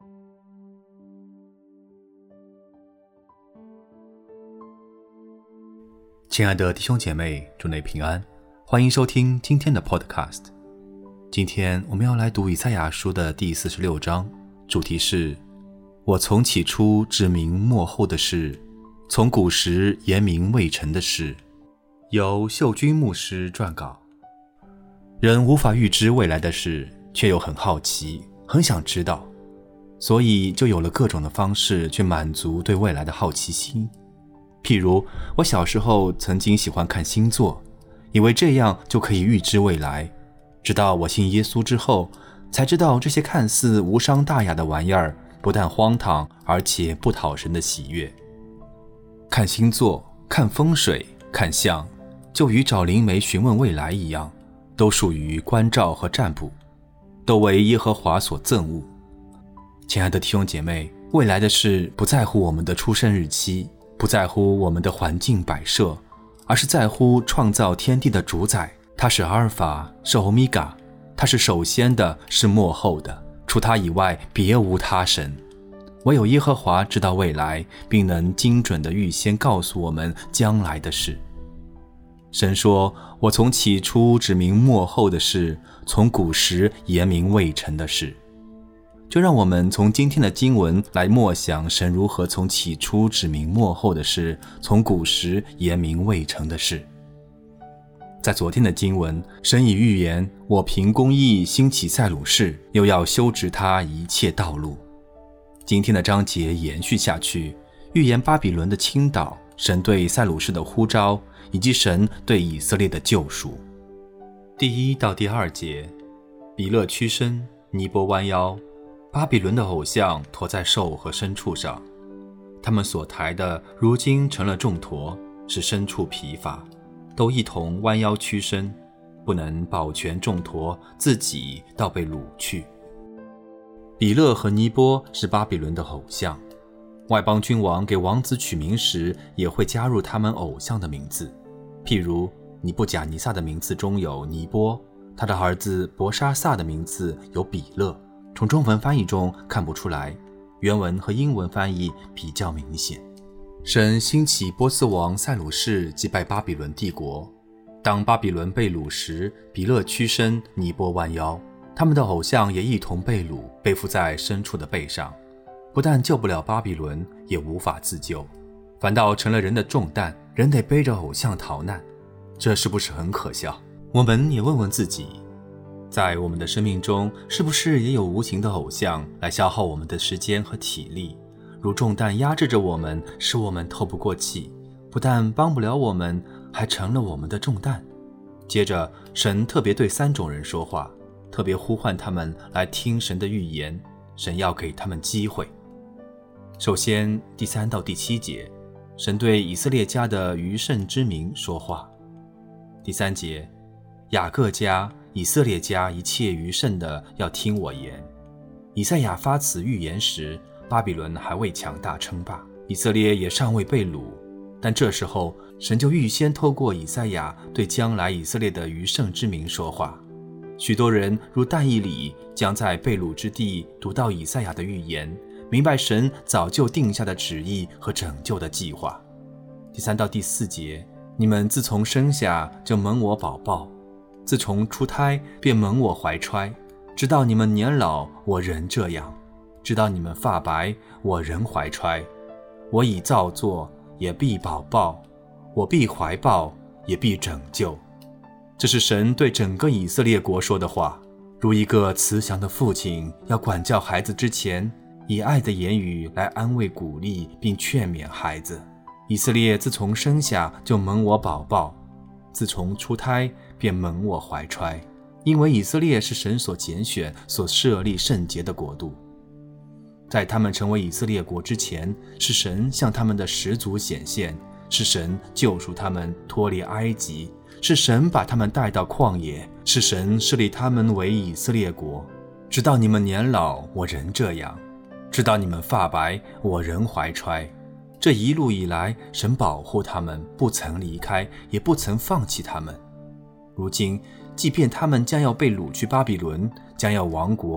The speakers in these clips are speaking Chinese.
亲爱的弟兄姐妹，主内平安，欢迎收听今天的 podcast。 今天我们要来读以赛亚书的第46章，主题是我从起初指明末后的事，从古时言明未成的事。由秀君牧师撰稿。人无法预知未来的事，却又很好奇，很想知道，所以就有了各种的方式去满足对未来的好奇心。譬如我小时候曾经喜欢看星座，以为这样就可以预知未来，直到我信耶稣之后，才知道这些看似无伤大雅的玩意儿，不但荒唐，而且不讨神的喜悦。看星座、看风水、看相，就与找灵媒询问未来一样，都属于观照和占卜，都为耶和华所憎恶。亲爱的弟兄姐妹，未来的事不在乎我们的出生日期，不在乎我们的环境摆设，而是在乎创造天地的主宰。他是阿尔法，是欧米伽，他是首先的，是末后的，除他以外别无他神。唯有耶和华知道未来，并能精准地预先告诉我们将来的事。神说，我从起初指明末后的事，从古时言明未成的事。就让我们从今天的经文来默想神如何从起初指明末后的事，从古时言明未成的事。在昨天的经文，神已预言我凭公义兴起塞鲁士，又要修直他一切道路。今天的章节延续下去，预言巴比伦的倾倒，神对塞鲁士的呼召，以及神对以色列的救赎。第1到第2节，比勒屈身，尼波弯腰，巴比伦的偶像驮在兽和牲畜上，他们所抬的如今成了重驮，使牲畜疲乏，都一同弯腰屈身，不能保全重驮，自己倒被掳去。比勒和尼波是巴比伦的偶像，外邦君王给王子取名时也会加入他们偶像的名字，譬如尼布甲尼撒的名字中有尼波，他的儿子伯沙撒的名字有比勒。从中文翻译中看不出来，原文和英文翻译比较明显。神兴起波斯王塞鲁士击败巴比伦帝国，当巴比伦被掳时，比勒屈身，尼波弯腰，他们的偶像也一同被掳，背负在牲畜的背上，不但救不了巴比伦，也无法自救，反倒成了人的重担，人得背着偶像逃难，这是不是很可笑？我们也问问自己，在我们的生命中，是不是也有无形的偶像来消耗我们的时间和体力，如重担压制着我们，使我们透不过气，不但帮不了我们，还成了我们的重担。接着神特别对3种人说话，特别呼唤他们来听神的预言，神要给他们机会。首先第3到第7节，神对以色列家的余剩之民说话。第3节，雅各家以色列家一切余剩的要听我言。以赛亚发此预言时，巴比伦还未强大称霸，以色列也尚未被掳，但这时候神就预先透过以赛亚对将来以色列的余剩之民说话。许多人如但以理将在被掳之地读到以赛亚的预言，明白神早就定下的旨意和拯救的计划。第3到第4节，你们自从生下就蒙我宝宝，自从出胎便蒙我怀揣，直到你们年老，我仍这样；直到你们发白，我仍怀揣。我已造作，也必保抱；我必怀抱，也必拯救。这是神对整个以色列国说的话，如一个慈祥的父亲要管教孩子之前，以爱的言语来安慰鼓励并劝勉孩子。以色列自从生下就蒙我宝宝，自从出胎便蒙我怀揣，因为以色列是神所拣选、所设立圣洁的国度。在他们成为以色列国之前，是神向他们的始祖显现，是神救赎他们脱离埃及，是神把他们带到旷野，是神设立他们为以色列国。直到你们年老，我仍这样；直到你们发白，我仍怀揣。这一路以来，神保护他们，不曾离开，也不曾放弃他们。如今，即便他们将要被掳去巴比伦，将要亡国，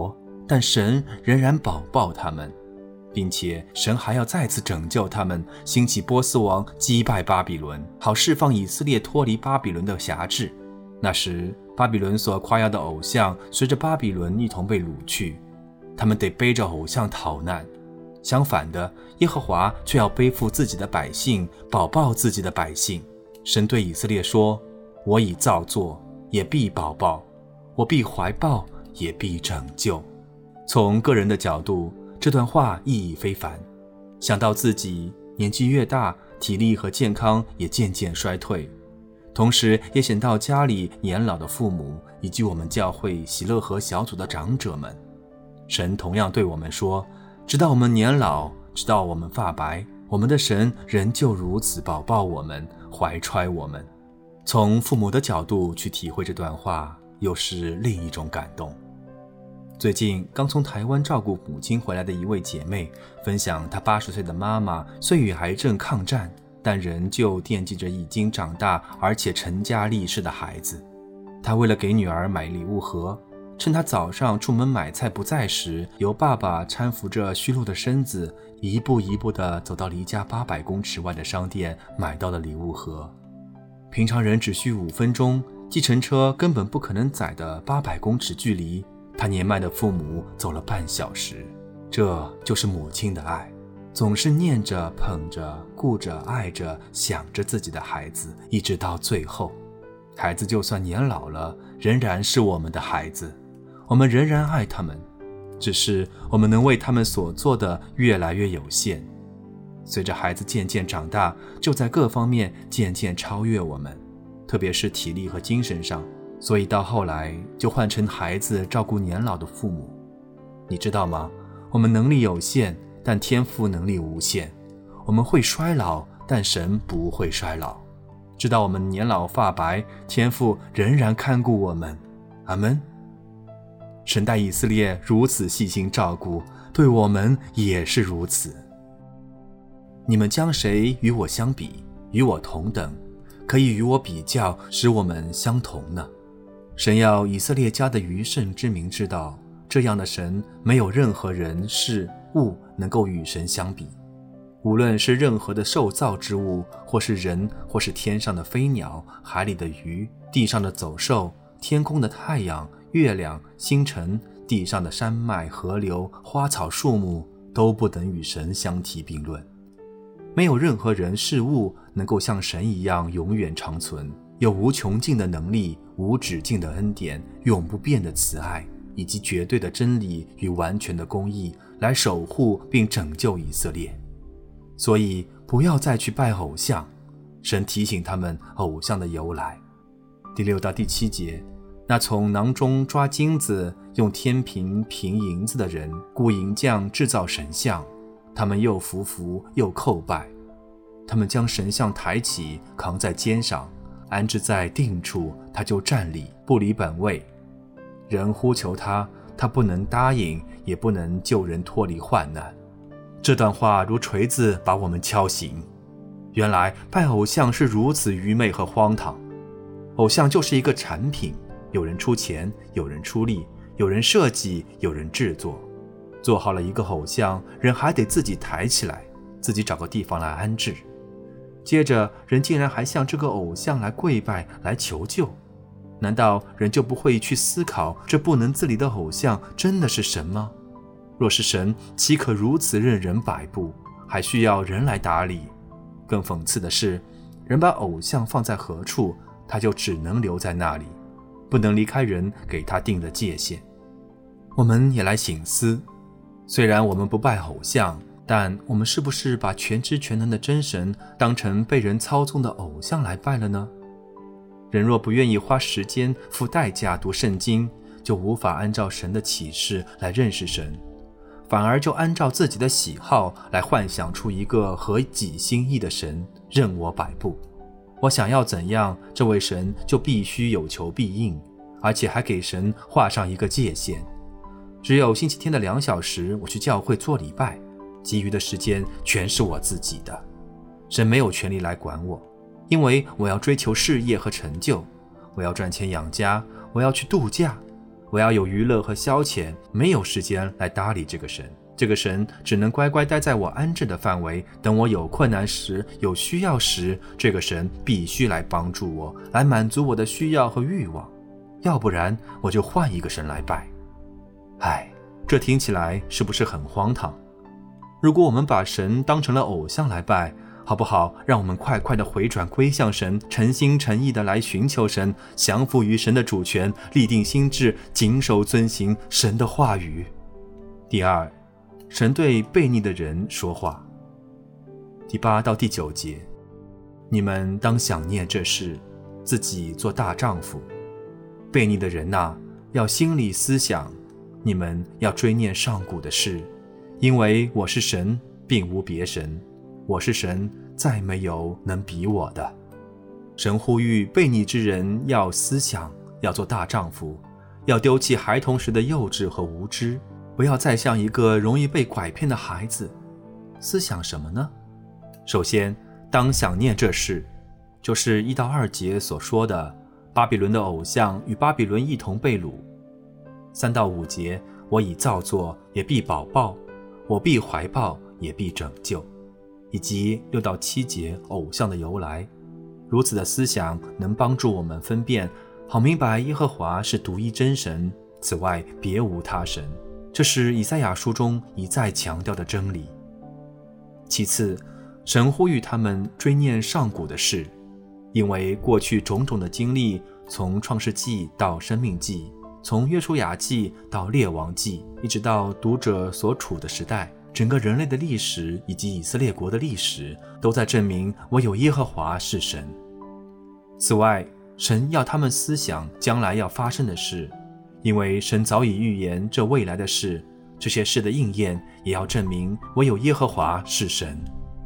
但神仍然保抱他们，并且神还要再次拯救他们，兴起波斯王击败巴比伦，好释放以色列脱离巴比伦的辖制。那时巴比伦所夸耀的偶像随着巴比伦一同被掳去，他们得背着偶像逃难。相反的，耶和华却要背负自己的百姓，保抱自己的百姓。神对以色列说，我已造作，也必保抱，我必怀抱，也必拯救。从个人的角度，这段话意义非凡。想到自己年纪越大，体力和健康也渐渐衰退，同时也想到家里年老的父母，以及我们教会喜乐河小组的长者们。神同样对我们说，直到我们年老，直到我们发白，我们的神仍旧如此保抱我们，怀揣我们。从父母的角度去体会这段话，又是另一种感动。最近刚从台湾照顾母亲回来的一位姐妹分享，她80岁的妈妈虽与癌症抗战，但仍旧惦记着已经长大而且成家立室的孩子。她为了给女儿买礼物盒，趁她早上出门买菜不在时，由爸爸搀扶着虚弱的身子，一步一步地走到离家800公尺外的商店，买到了礼物盒。平常人只需5分钟，计程车根本不可能载的800公尺距离，他年迈的父母走了半小时。这就是母亲的爱，总是念着、捧着、顾着、爱着、想着自己的孩子，一直到最后。孩子就算年老了，仍然是我们的孩子，我们仍然爱他们，只是我们能为他们所做的越来越有限。随着孩子渐渐长大，就在各方面渐渐超越我们，特别是体力和精神上，所以到后来就换成孩子照顾年老的父母。你知道吗？我们能力有限，但天父能力无限。我们会衰老，但神不会衰老。直到我们年老发白，天父仍然看顾我们。阿们。神待以色列如此细心照顾，对我们也是如此。你们将谁与我相比，与我同等，可以与我比较，使我们相同呢？神要以色列家的余剩之民知道，这样的神没有任何人事物能够与神相比。无论是任何的受造之物，或是人，或是天上的飞鸟，海里的鱼，地上的走兽，天空的太阳、月亮、星辰，地上的山脉、河流、花草树木，都不能与神相提并论。没有任何人事物能够像神一样永远长存，有无穷尽的能力、无止境的恩典、永不变的慈爱，以及绝对的真理与完全的公义，来守护并拯救以色列。所以不要再去拜偶像。神提醒他们偶像的由来。第6到第7节，那从囊中抓金子，用天平平银子的人，雇银匠制造神像，他们又匍匐又叩拜。他们将神像抬起，扛在肩上，安置在定处，他就站立，不离本位。人呼求他，他不能答应，也不能救人脱离患难。这段话如锤子把我们敲醒。原来拜偶像是如此愚昧和荒唐。偶像就是一个产品，有人出钱，有人出力，有人设计，有人制作。做好了一个偶像，人还得自己抬起来，自己找个地方来安置。接着人竟然还向这个偶像来跪拜，来求救。难道人就不会去思考，这不能自理的偶像真的是神吗？若是神，岂可如此任人摆布，还需要人来打理？更讽刺的是，人把偶像放在何处，他就只能留在那里，不能离开人给他定的界限。我们也来省思，虽然我们不拜偶像，但我们是不是把全知全能的真神当成被人操纵的偶像来拜了呢？人若不愿意花时间付代价读圣经，就无法按照神的启示来认识神，反而就按照自己的喜好来幻想出一个合己心意的神，任我摆布。我想要怎样，这位神就必须有求必应，而且还给神画上一个界限。只有星期天的2小时，我去教会做礼拜，其余的时间全是我自己的。神没有权利来管我，因为我要追求事业和成就，我要赚钱养家，我要去度假， 我要有娱乐和消遣，没有时间来搭理这个神。这个神只能乖乖待在我安置的范围，等我有困难时，有需要时，这个神必须来帮助我，来满足我的需要和欲望，要不然我就换一个神来拜。这听起来是不是很荒唐？如果我们把神当成了偶像来拜，好不好？让我们快快地回转归向神，诚心诚意地来寻求神，降服于神的主权，立定心志，谨守遵行神的话语。第二，神对悖逆的人说话。第8到第9节，你们当想念这事，自己做大丈夫。悖逆的人啊，要心里思想，你们要追念上古的事，因为我是神，并无别神，我是神，再没有能比我的。神呼吁悖逆之人要思想，要做大丈夫，要丢弃孩童时的幼稚和无知，不要再像一个容易被拐骗的孩子。思想什么呢？首先，当想念这事，就是1到2节所说的巴比伦的偶像与巴比伦一同被掳。3到5节，我已造作，也必保抱，我必怀抱，也必拯救。以及6到7节偶像的由来。如此的思想能帮助我们分辨，好明白耶和华是独一真神，此外别无他神。这是以赛亚书中一再强调的真理。其次，神呼吁他们追念上古的事，因为过去种种的经历，从创世纪到生命记，从约书亚记到列王记，一直到读者所处的时代，整个人类的历史以及以色列国的历史，都在证明唯有耶和华是神。此外，神要他们思想将来要发生的事，因为神早已预言这未来的事，这些事的应验也要证明唯有耶和华是神。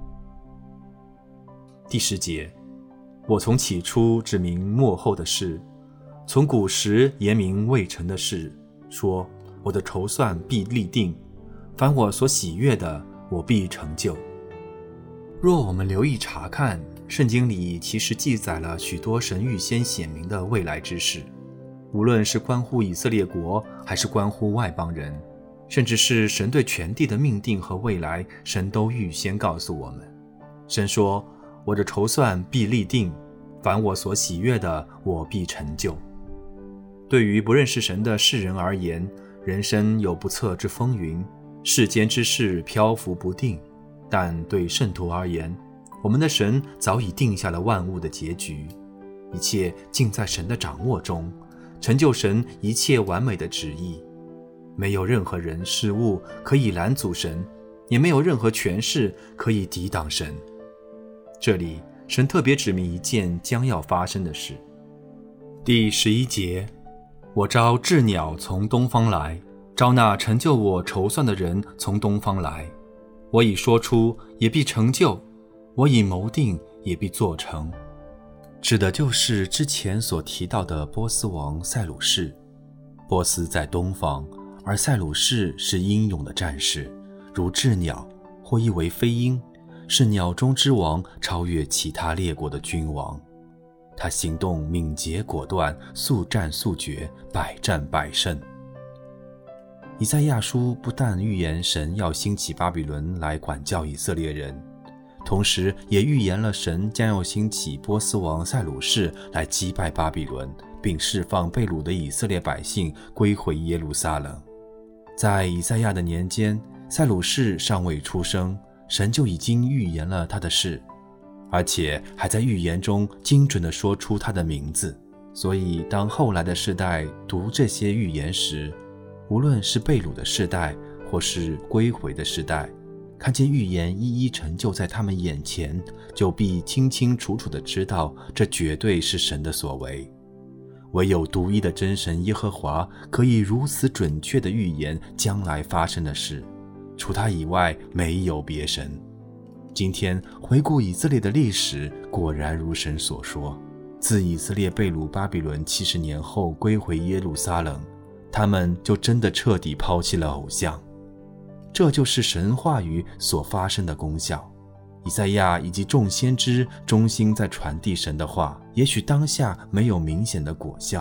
第10节，我从起初指明末后的事，从古时言明未成的事，说我的筹算必立定，凡我所喜悦的，我必成就。若我们留意查看，圣经里其实记载了许多神预先显明的未来之事，无论是关乎以色列国，还是关乎外邦人，甚至是神对全地的命定和未来，神都预先告诉我们。神说，我的筹算必立定，凡我所喜悦的，我必成就。对于不认识神的世人而言，人生有不测之风云，世间之事漂浮不定，但对圣徒而言，我们的神早已定下了万物的结局，一切尽在神的掌握中，成就神一切完美的旨意。没有任何人事物可以拦阻神，也没有任何权势可以抵挡神。这里神特别指明一件将要发生的事。第11节，我招鸷鸟从东方来，招那成就我筹算的人从东方来。我已说出，也必成就；我已谋定，也必做成。指的就是之前所提到的波斯王塞鲁士。波斯在东方，而塞鲁士是英勇的战士，如鸷鸟，或译为飞鹰，是鸟中之王，超越其他列国的君王。他行动敏捷果断，速战速决，百战百胜。以赛亚书不但预言神要兴起巴比伦来管教以色列人，同时也预言了神将要兴起波斯王塞鲁士来击败巴比伦，并释放被掳的以色列百姓归回耶路撒冷。在以赛亚的年间，塞鲁士尚未出生，神就已经预言了他的事，而且还在预言中精准地说出他的名字。所以当后来的世代读这些预言时，无论是被掳的世代，或是归回的世代，看见预言一一成就在他们眼前，就必清清楚楚地知道，这绝对是神的所为。唯有独一的真神耶和华可以如此准确地预言将来发生的事，除他以外没有别神。今天回顾以色列的历史，果然如神所说，自以色列被掳巴比伦70年后归回耶路撒冷，他们就真的彻底抛弃了偶像。这就是神话语所发生的功效。以赛亚以及众先知忠心在传递神的话，也许当下没有明显的果效，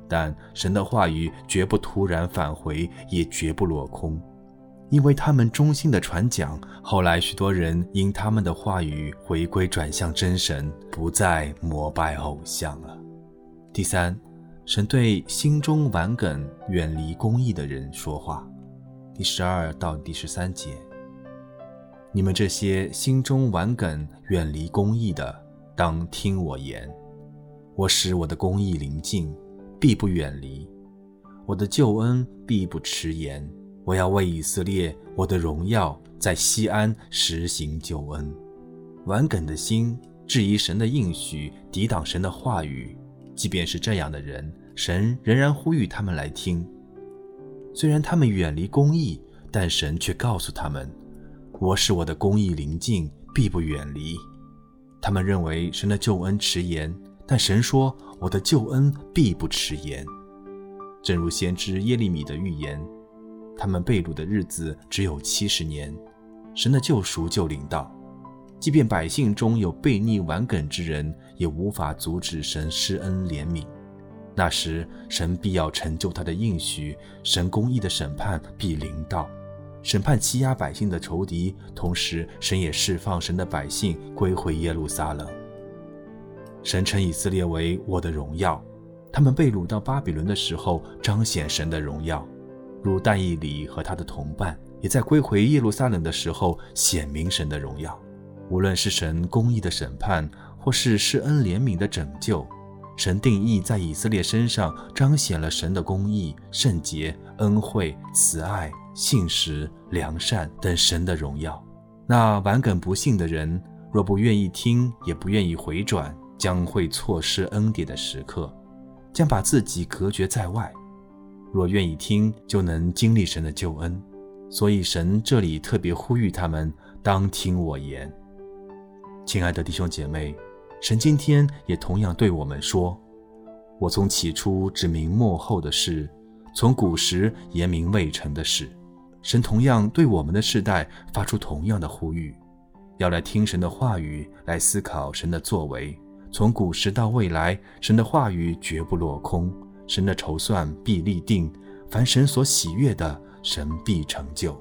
但神的话语绝不突然返回，也绝不落空。因为他们忠心的传讲，后来许多人因他们的话语回归转向真神，不再膜拜偶像了。第三，神对心中顽梗、远离公义的人说话。第12到第13节，你们这些心中顽梗、远离公义的，当听我言。我使我的公义临近，必不远离；我的救恩必不迟延。我要为以色列我的荣耀在西安实行救恩。顽梗的心，质疑神的应许，抵挡神的话语，即便是这样的人，神仍然呼吁他们来听。虽然他们远离公义，但神却告诉他们，我使我的公义临近，必不远离。他们认为神的救恩迟延，但神说，我的救恩必不迟延。正如先知耶利米的预言，他们被掳的日子只有70年，神的救赎就临到。即便百姓中有悖逆顽梗之人，也无法阻止神施恩怜悯。那时，神必要成就他的应许，神公义的审判必临到，审判欺压百姓的仇敌，同时神也释放神的百姓归回耶路撒冷。神称以色列为我的荣耀，他们被掳到巴比伦的时候，彰显神的荣耀，如但以理和他的同伴也在归回耶路撒冷的时候显明神的荣耀。无论是神公义的审判，或是施恩怜悯的拯救，神定义在以色列身上彰显了神的公义、圣洁、恩惠、慈爱、信实、良善等神的荣耀。那顽梗不信的人，若不愿意听，也不愿意回转，将会错失恩典的时刻，将把自己隔绝在外。若愿意听，就能经历神的救恩。所以神这里特别呼吁他们，当听我言。亲爱的弟兄姐妹，神今天也同样对我们说，我从起初指明末后的事，从古时言明未成的事。神同样对我们的世代发出同样的呼吁，要来听神的话语，来思考神的作为。从古时到未来，神的话语绝不落空，神的筹算必立定，凡神所喜悦的，神必成就。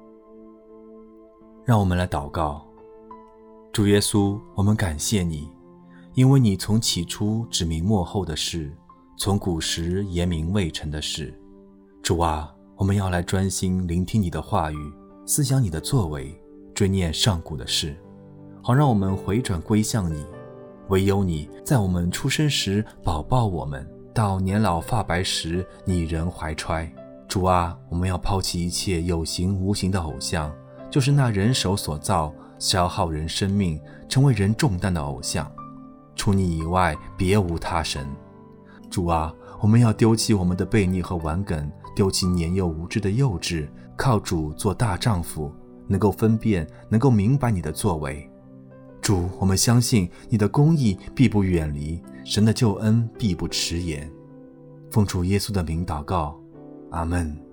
让我们来祷告。主耶稣，我们感谢你，因为你从起初指明末后的事，从古时言明未成的事。主啊，我们要来专心聆听你的话语，思想你的作为，追念上古的事，好让我们回转归向你。唯有你在我们出生时保抱我们，到年老发白时你仍怀揣。主啊，我们要抛弃一切有形无形的偶像，就是那人手所造，消耗人生命，成为人重担的偶像。除你以外别无他神。主啊，我们要丢弃我们的悖逆和顽梗，丢弃年幼无知的幼稚，靠主做大丈夫，能够分辨，能够明白你的作为。主，我们相信你的公义必不远离，神的救恩必不迟延。奉主耶稣的名祷告，阿们。